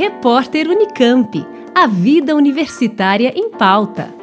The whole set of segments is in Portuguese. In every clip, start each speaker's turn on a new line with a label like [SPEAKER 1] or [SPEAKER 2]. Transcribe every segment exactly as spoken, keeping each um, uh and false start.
[SPEAKER 1] Repórter Unicamp. A vida universitária em pauta.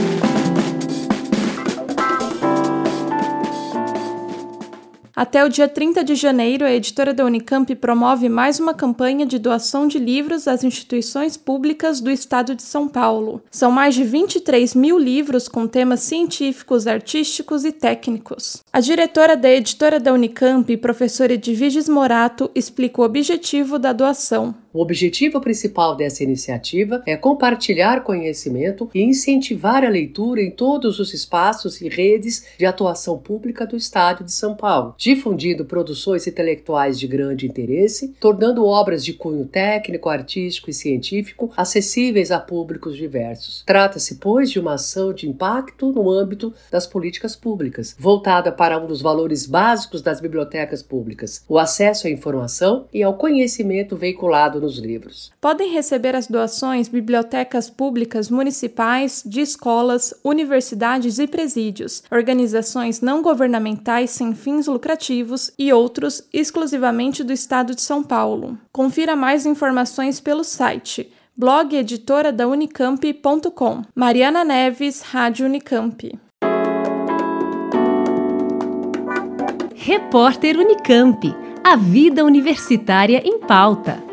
[SPEAKER 2] Até o dia trinta de janeiro, a editora da Unicamp promove mais uma campanha de doação de livros às instituições públicas do estado de São Paulo. São mais de vinte e três mil livros com temas científicos, artísticos e técnicos. A diretora da editora da Unicamp, professora Edviges Morato, explica o objetivo da doação.
[SPEAKER 3] O objetivo principal dessa iniciativa é compartilhar conhecimento e incentivar a leitura em todos os espaços e redes de atuação pública do Estado de São Paulo, difundindo produções intelectuais de grande interesse, tornando obras de cunho técnico, artístico e científico acessíveis a públicos diversos. Trata-se, pois, de uma ação de impacto no âmbito das políticas públicas, voltada para um dos valores básicos das bibliotecas públicas, o acesso à informação e ao conhecimento veiculado nos livros.
[SPEAKER 2] Podem receber as doações bibliotecas públicas municipais, de escolas, universidades e presídios, organizações não governamentais sem fins lucrativos e outros exclusivamente do estado de São Paulo. Confira mais informações pelo site blog editora da unicamp ponto com. Mariana Neves, Rádio Unicamp.
[SPEAKER 1] Repórter Unicamp. A vida universitária em pauta.